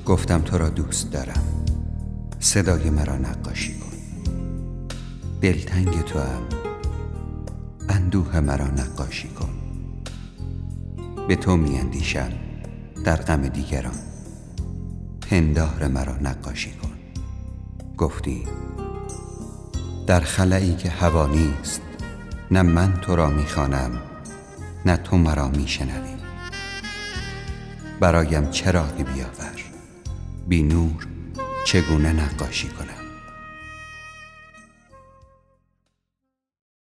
گفتم تو را دوست دارم، صدای مرا نقاشی کن. دلتنگ توام، اندوه مرا نقاشی کن. به تو می اندیشم در غم دیگران، پندار مرا نقاشی کن. گفتی در خلایی که هوا نیست، نه من تو را می خوانم نه تو مرا می شنوی. برایم چراغی بیاور، بی نور چگونه نقاشی کنم؟